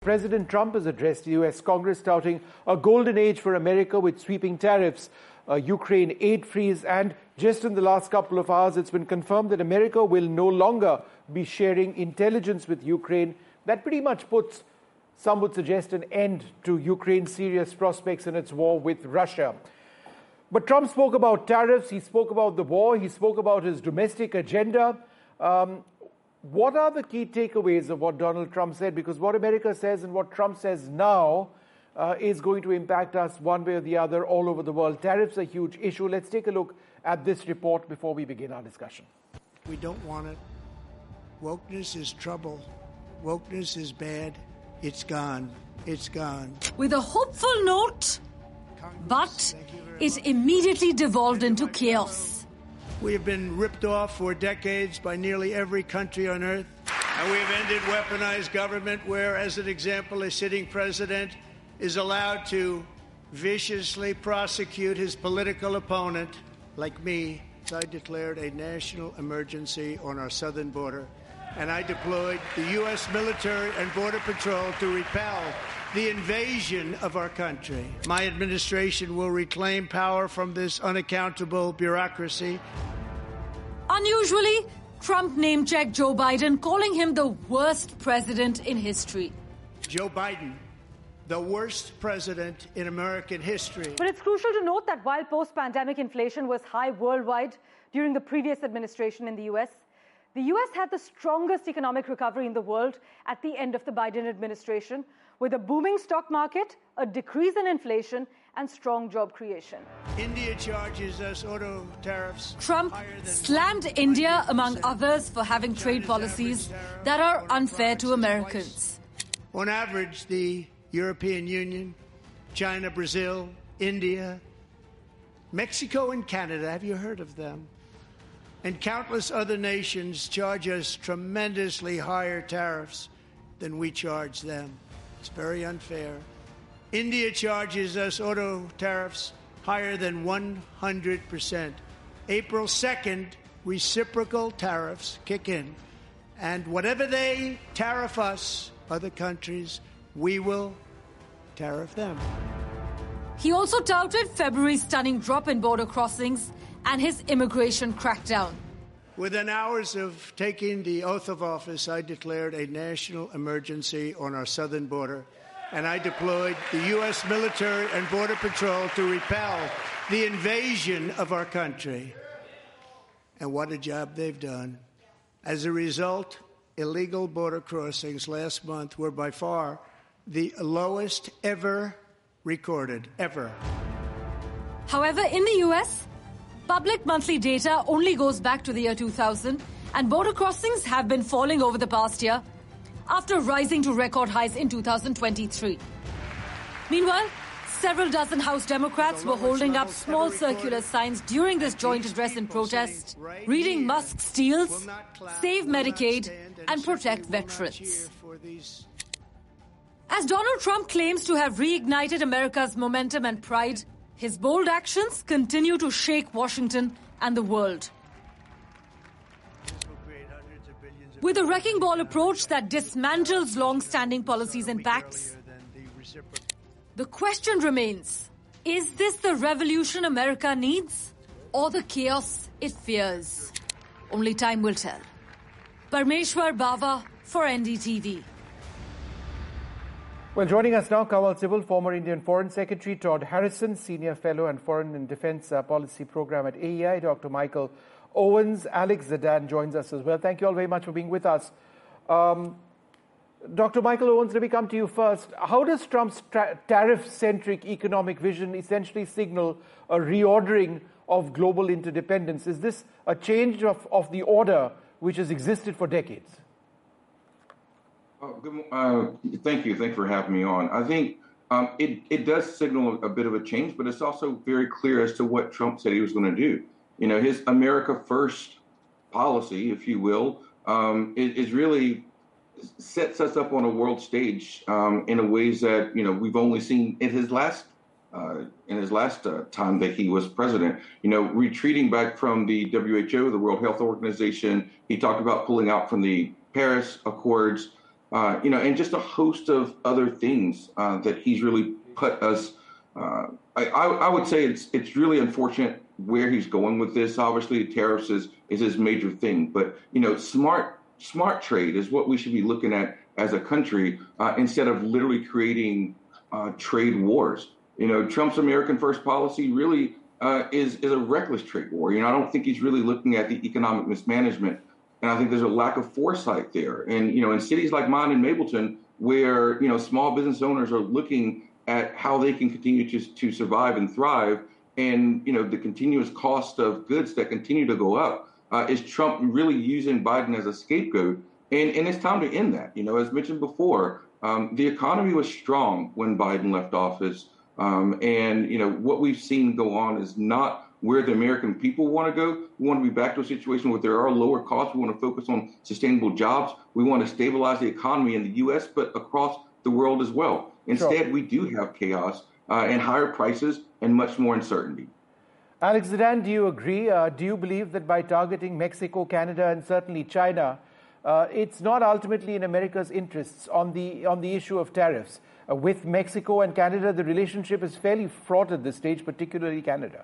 President Trump has addressed the U.S. Congress touting a golden age for America with sweeping tariffs, a Ukraine aid freeze, and just in the last couple of hours, it's been confirmed that America will no longer be sharing intelligence with Ukraine. That pretty much puts, some would suggest, an end to Ukraine's serious prospects in its war with Russia. But Trump spoke about tariffs, he spoke about the war, he spoke about his domestic agenda. What are the key takeaways of what Donald Trump said? Because what America says and what Trump says now is going to impact us one way or the other all over the world. Tariffs are a huge issue. Let's take a look at this report before we begin our discussion. We don't want it. Wokeness is trouble. Wokeness is bad. It's gone. It's gone. With a hopeful note, but it immediately devolved into chaos. We have been ripped off for decades by nearly every country on earth. And we have ended weaponized government where, as an example, a sitting president is allowed to viciously prosecute his political opponent, like me. So I declared a national emergency on our southern border, and I deployed the U.S. military and Border Patrol to repel the invasion of our country. My administration will reclaim power from this unaccountable bureaucracy. Unusually, Trump name-checked Joe Biden, calling him the worst president in history. Joe Biden, the worst president in American history. But it's crucial to note that while post-pandemic inflation was high worldwide during the previous administration in the U.S., the U.S. had the strongest economic recovery in the world at the end of the Biden administration, with a booming stock market, a decrease in inflation, and strong job creation. India charges us auto tariffs. Trump slammed India, among others, for having trade policies that are unfair to Americans. On average, the European Union, China, Brazil, India, Mexico, and Canada, have you heard of them? And countless other nations charge us tremendously higher tariffs than we charge them. It's very unfair. India charges us auto tariffs higher than 100%. April 2nd, reciprocal tariffs kick in. And whatever they tariff us, other countries, we will tariff them. He also touted February's stunning drop in border crossings and his immigration crackdown. Within hours of taking the oath of office, I declared a national emergency on our southern border, and I deployed the U.S. military and Border Patrol to repel the invasion of our country. And what a job they've done. As a result, illegal border crossings last month were by far the lowest ever recorded, ever. However, in the U.S., public monthly data only goes back to the year 2000, and border crossings have been falling over the past year after rising to record highs in 2023. Meanwhile, several dozen House Democrats were holding up small circular signs during this joint address in protest, reading Musk's deals, save Medicaid, and protect veterans. As Donald Trump claims to have reignited America's momentum and pride, his bold actions continue to shake Washington and the world. With a wrecking ball approach that dismantles long-standing policies and pacts, the question remains, is this the revolution America needs or the chaos it fears? Only time will tell. Parmeshwar Bava for NDTV. Well, joining us now, Kawal Sibal, former Indian Foreign Secretary, Todd Harrison, Senior Fellow and Foreign and Defense Policy Program at AEI, Dr. Michael Owens, Alex Zadan joins us as well. Thank you all very much for being with us. Dr. Michael Owens, let me come to you first. How does Trump's tariff-centric economic vision essentially signal a reordering of global interdependence? Is this a change of the order which has existed for decades? Thank you. Thanks for having me on. I think it does signal a bit of a change, but it's also very clear as to what Trump said he was going to do. You know, his America First policy, if you will, is really sets us up on a world stage in a ways that, you know, we've only seen in his last time that he was president. You know, retreating back from the WHO, the World Health Organization. He talked about pulling out from the Paris Accords. and just a host of other things that he's really put us. I would say it's really unfortunate where he's going with this. Obviously, tariffs is his major thing, but smart trade is what we should be looking at as a country instead of literally creating trade wars. Trump's American First policy really is a reckless trade war. I don't think he's really looking at the economic mismanagement, and I think there's a lack of foresight there. And in cities like mine in Mableton, where small business owners are looking at how they can continue to survive and thrive, and the continuous cost of goods that continue to go up, is Trump really using Biden as a scapegoat? And it's time to end that. As mentioned before, the economy was strong when Biden left office. And what we've seen go on is not where the American people want to go. We want to be back to a situation where there are lower costs. We want to focus on sustainable jobs. We want to stabilize the economy in the U.S., but across the world as well. Instead, we do have chaos and higher prices and much more uncertainty. Alex Zidane, do you agree? Do you believe that by targeting Mexico, Canada, and certainly China, it's not ultimately in America's interests on the issue of tariffs? With Mexico and Canada, the relationship is fairly fraught at this stage, particularly Canada.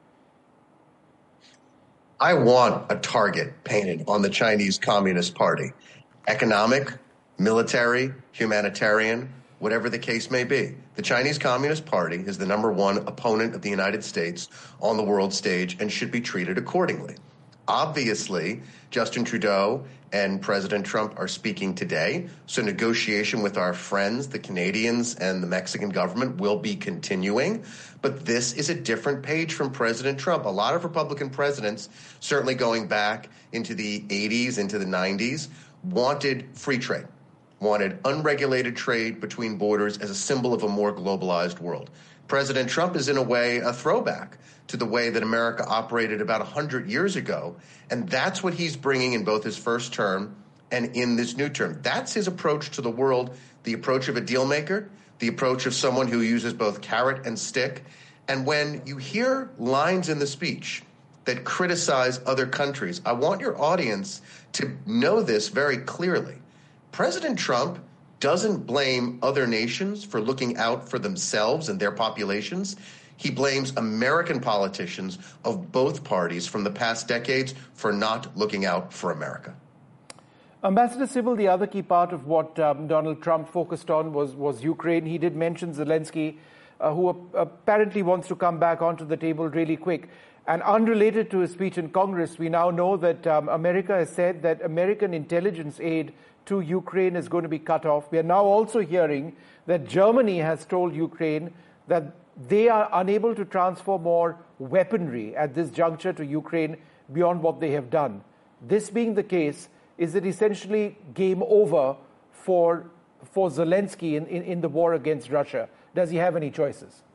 I want a target painted on the Chinese Communist Party. Economic, military, humanitarian, whatever the case may be. The Chinese Communist Party is the #1 opponent of the United States on the world stage and should be treated accordingly. Obviously, Justin Trudeau and President Trump are speaking today, so negotiation with our friends, the Canadians and the Mexican government, will be continuing. But this is a different page from President Trump. A lot of Republican presidents, certainly going back into the 80s, into the 90s, wanted free trade, wanted unregulated trade between borders as a symbol of a more globalized world. President Trump is in a way a throwback to the way that America operated about 100 years ago. And that's what he's bringing in both his first term and in this new term. That's his approach to the world, the approach of a deal maker, the approach of someone who uses both carrot and stick. And when you hear lines in the speech that criticize other countries, I want your audience to know this very clearly. President Trump doesn't blame other nations for looking out for themselves and their populations. He blames American politicians of both parties from the past decades for not looking out for America. Ambassador Sybil, the other key part of what Donald Trump focused on was Ukraine. He did mention Zelensky, who apparently wants to come back onto the table really quick. And unrelated to his speech in Congress, we now know that America has said that American intelligence aid to Ukraine is going to be cut off. We are now also hearing that Germany has told Ukraine that they are unable to transfer more weaponry at this juncture to Ukraine beyond what they have done. This being the case, is it essentially game over for Zelensky in the war against Russia? Does he have any choices?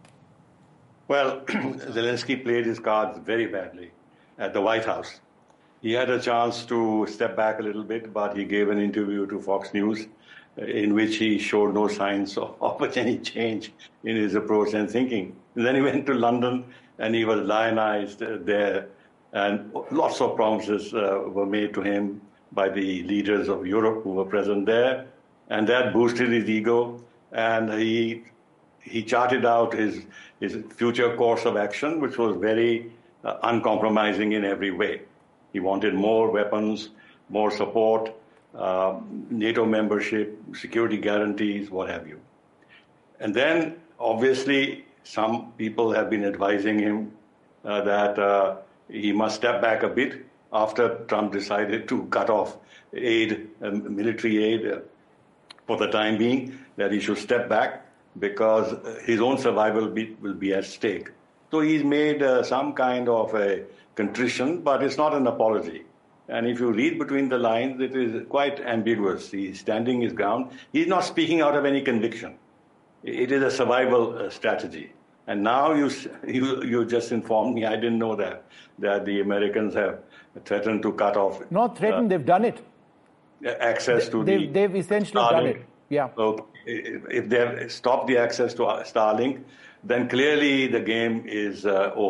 Well, Zelensky played his cards very badly at the White House. He had a chance to step back a little bit, but he gave an interview to Fox News in which he showed no signs of any change in his approach and thinking. And then he went to London and he was lionized there, and lots of promises were made to him by the leaders of Europe who were present there, and that boosted his ego, and he charted out his future course of action, which was very uncompromising in every way. He wanted more weapons, more support, NATO membership, security guarantees, what have you. And then, obviously, some people have been advising him that he must step back a bit after Trump decided to cut off aid, military aid, for the time being, that he should step back because his own survival will be at stake. So he's made some kind of a contrition, but it's not an apology. And if you read between the lines, it is quite ambiguous. He's standing his ground. He's not speaking out of any conviction. It is a survival strategy. And now you just informed me, I didn't know that the Americans have threatened to cut off. Not threatened, they've done it. Access to they've essentially Starlink. done it. Yeah. So if they've stopped the access to Starlink, then clearly the game is over.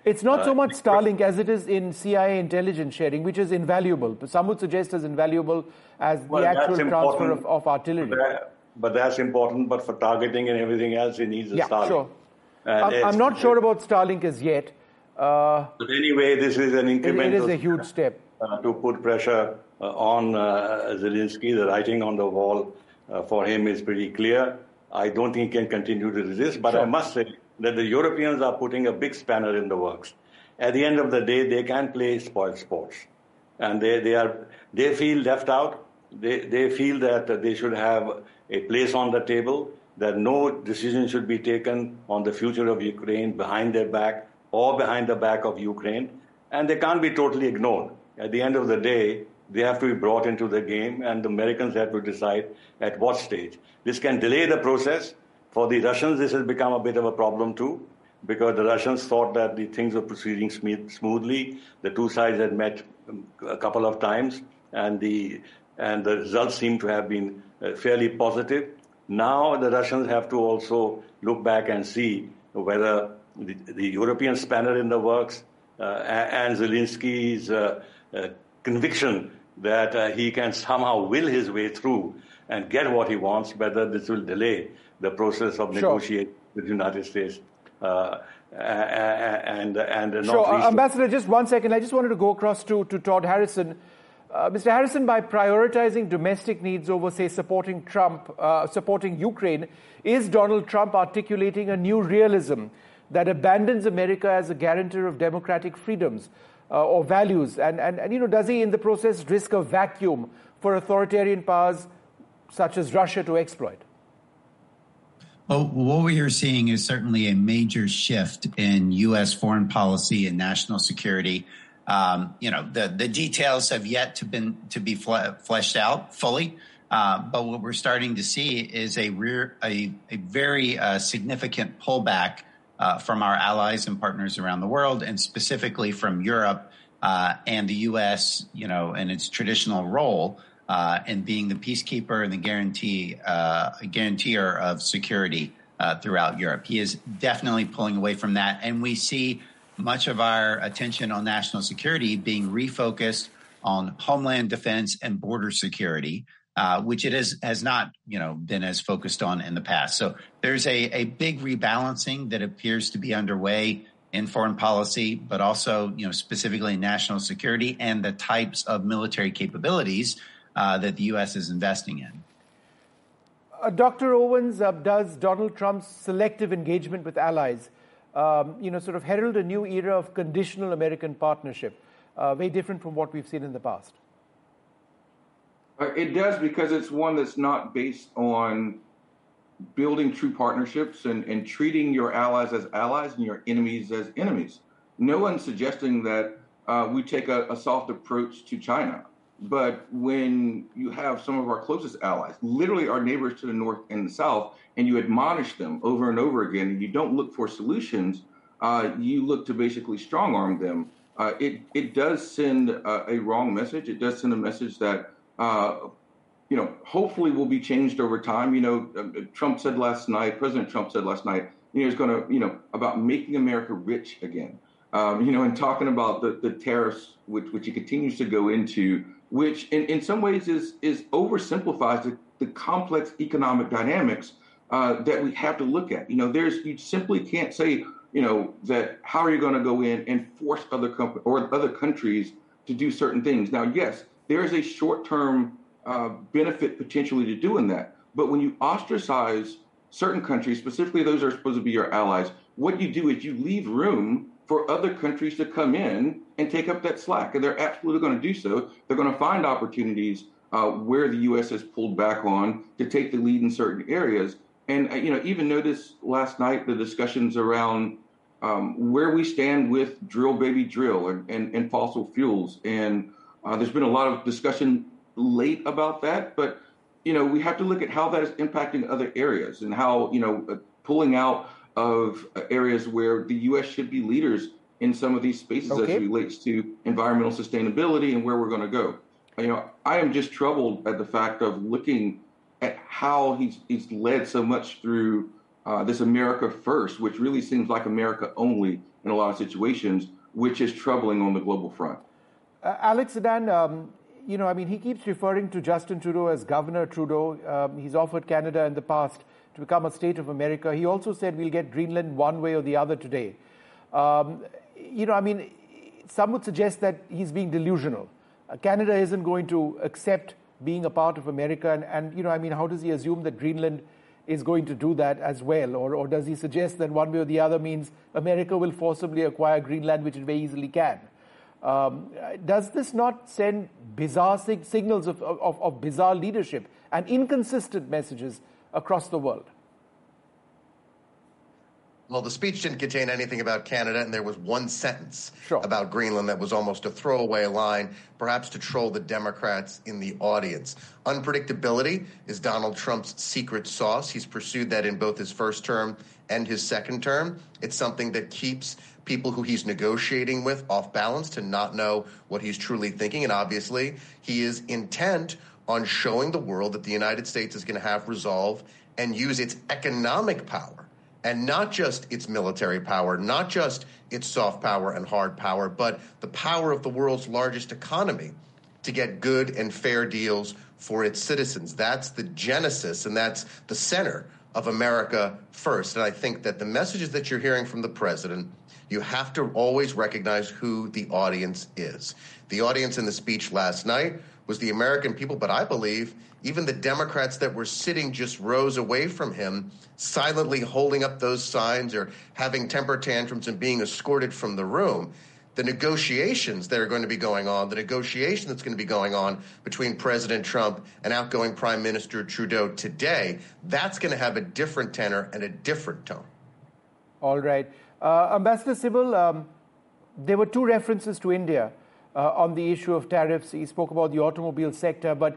It's not so much Starlink as it is in CIA intelligence sharing, which is invaluable. Some would suggest as invaluable as the actual transfer of artillery. But that's important. But for targeting and everything else, it needs a Starlink. Sure. I'm not sure about Starlink as yet. But anyway, this is an incremental. It is a huge step. To put pressure on Zelensky. The writing on the wall for him is pretty clear. I don't think he can continue to resist. But I must say that the Europeans are putting a big spanner in the works. At the end of the day, they can play spoiled sports. And they feel left out. They feel that they should have a place on the table, that no decision should be taken on the future of Ukraine behind their back or behind the back of Ukraine. And they can't be totally ignored. At the end of the day, they have to be brought into the game, and the Americans have to decide at what stage. This can delay the process. For the Russians, this has become a bit of a problem too, because the Russians thought that the things were proceeding smoothly. The two sides had met a couple of times, and the results seem to have been fairly positive. Now the Russians have to also look back and see whether the European spanner in the works and Zelensky's conviction that he can somehow will his way through and get what he wants, whether this will delay the process of negotiating with the United States. Ambassador, just 1 second. I just wanted to go across to Todd Harrison. Mr. Harrison, by prioritizing domestic needs over, say, supporting Ukraine, is Donald Trump articulating a new realism that abandons America as a guarantor of democratic freedoms or values? And does he, in the process, risk a vacuum for authoritarian powers such as Russia to exploit? Well, what we are seeing is certainly a major shift in U.S. foreign policy and national security. The details have yet to be fleshed out fully, but what we're starting to see is a very significant pullback from our allies and partners around the world, and specifically from Europe and the U.S. And its traditional role in being the peacekeeper and the guarantor of security throughout Europe. He is definitely pulling away from that, and we see much of our attention on national security being refocused on homeland defense and border security, which it has not, been as focused on in the past. So there's a big rebalancing that appears to be underway in foreign policy, but also, specifically in national security and the types of military capabilities that the U.S. is investing in. Dr. Owens, does Donald Trump's selective engagement with allies sort of herald a new era of conditional American partnership, very different from what we've seen in the past? It does, because it's one that's not based on building true partnerships and treating your allies as allies and your enemies as enemies. No one's suggesting that we take a soft approach to China. But when you have some of our closest allies, literally our neighbors to the north and the south, and you admonish them over and over again, and you don't look for solutions, you look to basically strong arm them. It does send a wrong message. It does send a message that, hopefully will be changed over time. President Trump said last night, he's going to, about making America rich again, and talking about the tariffs, which he continues to go into, which in some ways is oversimplifies the complex economic dynamics that we have to look at. You simply can't say, that how are you going to go in and force other countries to do certain things? Now, yes, there is a short-term benefit potentially to doing that. But when you ostracize certain countries, specifically those that are supposed to be your allies, what you do is you leave room for other countries to come in and take up that slack. And they're absolutely going to do so. They're going to find opportunities where the U.S. has pulled back on to take the lead in certain areas. And, even notice last night the discussions around where we stand with drill, baby, drill and fossil fuels. And there's been a lot of discussion late about that. But, we have to look at how that is impacting other areas and how, pulling out of areas where the U.S. should be leaders in some of these spaces as it relates to environmental sustainability and where we're going to go. I am just troubled at the fact of looking at how he's led so much through this America first, which really seems like America only in a lot of situations, which is troubling on the global front. Alex Sedan, he keeps referring to Justin Trudeau as Governor Trudeau. He's offered Canada in the past to become a state of America. He also said we'll get Greenland one way or the other today. Some would suggest that he's being delusional. Canada isn't going to accept being a part of America. And how does he assume that Greenland is going to do that as well? Or does he suggest that one way or the other means America will forcibly acquire Greenland, which it very easily can? Does this not send bizarre signals of bizarre leadership and inconsistent messages across the world? Well, the speech didn't contain anything about Canada, and there was one sentence Sure. about Greenland that was almost a throwaway line, perhaps to troll the Democrats in the audience. Unpredictability is Donald Trump's secret sauce. He's pursued that in both his first term and his second term. It's something that keeps people who he's negotiating with off balance to not know what he's truly thinking. And obviously, he is intent on showing the world that the United States is going to have resolve and use its economic power, and not just its military power, not just its soft power and hard power, but the power of the world's largest economy to get good and fair deals for its citizens. That's the genesis, and that's the center of America first. And I think that the messages that you're hearing from the president, you have to always recognize who the audience is. The audience in the speech last night was the American people, but I believe even the Democrats that were sitting just rows away from him, silently holding up those signs or having temper tantrums and being escorted from the room. The negotiations that are going to be going on, the negotiation that's going to be going on between President Trump and outgoing Prime Minister Trudeau today, that's going to have a different tenor and a different tone. All right. Ambassador Sybil, there were two references to India on the issue of tariffs. He spoke about the automobile sector, but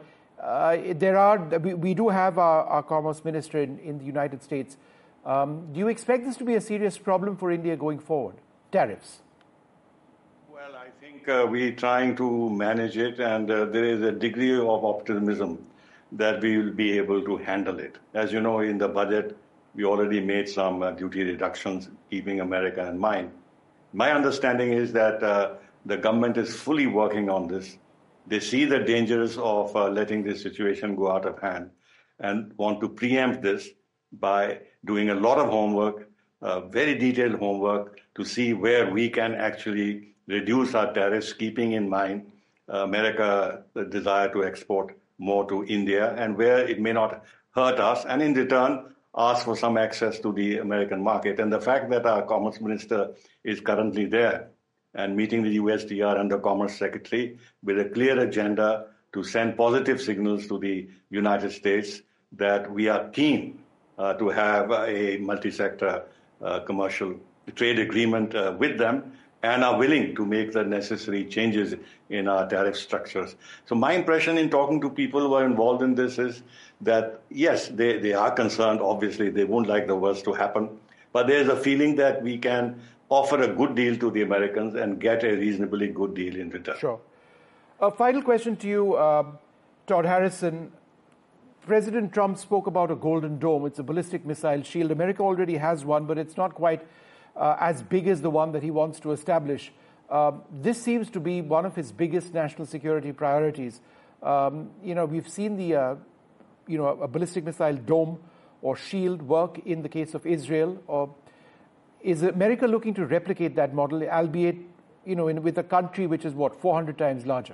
we do have our Commerce Minister in the United States. Do you expect this to be a serious problem for India going forward, tariffs? Well, I think we're trying to manage it, and there is a degree of optimism that we will be able to handle it. As you know, in the budget, we already made some duty reductions, keeping America in mind. My understanding is that the government is fully working on this. They see the dangers of letting this situation go out of hand and want to preempt this by doing a lot of homework, very detailed homework, to see where we can actually reduce our tariffs, keeping in mind America's desire to export more to India, and where it may not hurt us, and in return ask for some access to the American market. And the fact that our Commerce Minister is currently there and meeting the USTR and the Commerce Secretary with a clear agenda to send positive signals to the United States that we are keen to have a multi-sector commercial trade agreement with them, and are willing to make the necessary changes in our tariff structures. So my impression in talking to people who are involved in this is that, yes, they are concerned. Obviously, they won't like the worst to happen. But there's a feeling that we can offer a good deal to the Americans and get a reasonably good deal in return. Sure. A final question to you, Todd Harrison. President Trump spoke about a Golden Dome. It's a ballistic missile shield. America already has one, but it's not quite as big as the one that he wants to establish. This seems to be one of his biggest national security priorities. We've seen the, a ballistic missile dome or shield work in the case of Israel. Or is America looking to replicate that model, albeit, with a country which is 400 times larger?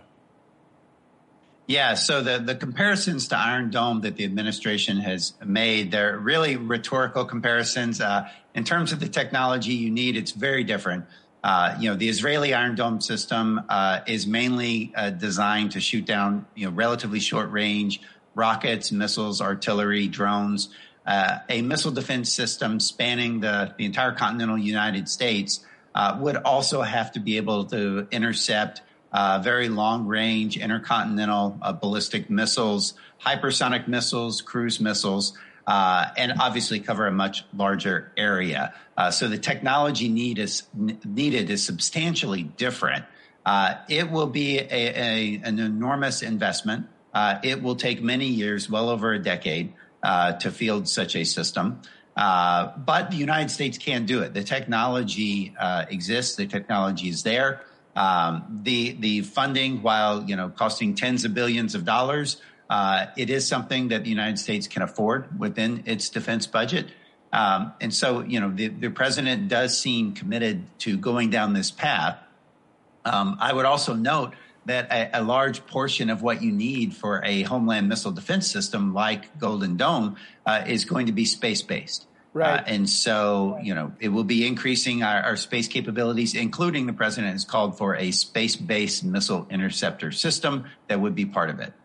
Yeah, so the comparisons to Iron Dome that the administration has made, they're really rhetorical comparisons. In terms of the technology you need, it's very different. The Israeli Iron Dome system is mainly designed to shoot down, relatively short range rockets, missiles, artillery, drones. A missile defense system spanning the entire continental United States would also have to be able to intercept very long-range intercontinental ballistic missiles, hypersonic missiles, cruise missiles, and obviously cover a much larger area. So the technology needed is substantially different. It will be an enormous investment. It will take many years, well over a decade, to field such a system. But the United States can do it. The technology exists. The technology is there. The funding, while costing tens of billions of dollars, it is something that the United States can afford within its defense budget. And so, the president does seem committed to going down this path. I would also note that a large portion of what you need for a homeland missile defense system like Golden Dome is going to be space-based. Right. And so, it will be increasing our space capabilities, including the president has called for a space-based missile interceptor system that would be part of it.